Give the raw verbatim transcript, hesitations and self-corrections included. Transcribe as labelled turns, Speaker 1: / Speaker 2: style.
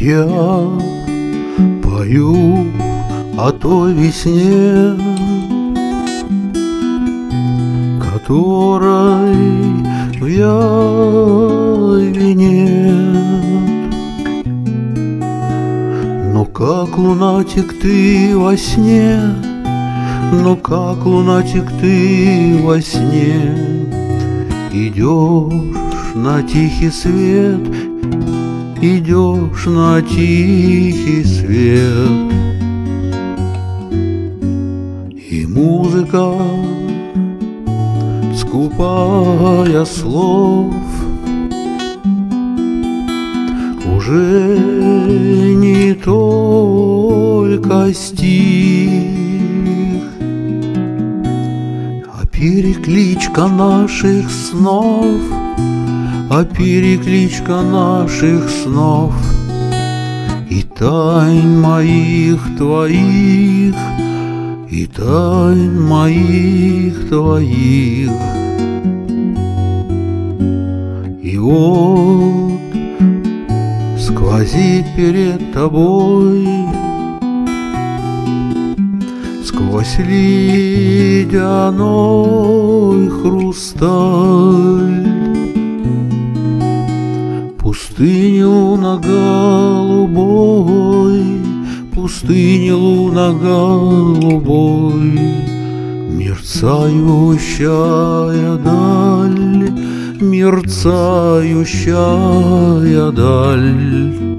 Speaker 1: я пою о той весне, которой в яве нет. Но как лунатик ты во сне, но как лунатик ты во сне, идешь на тихий свет, идешь на тихий свет. И музыка, скупая слов, уже не только стих, а перекличка наших снов, а перекличка наших снов и тайн моих твоих, и тайн моих твоих. И вот сквозит перед тобой, сквозь ледяной хрусталь, пустыни луна голубой, пустыни луна голубой, мерцающая даль, мерцающая даль.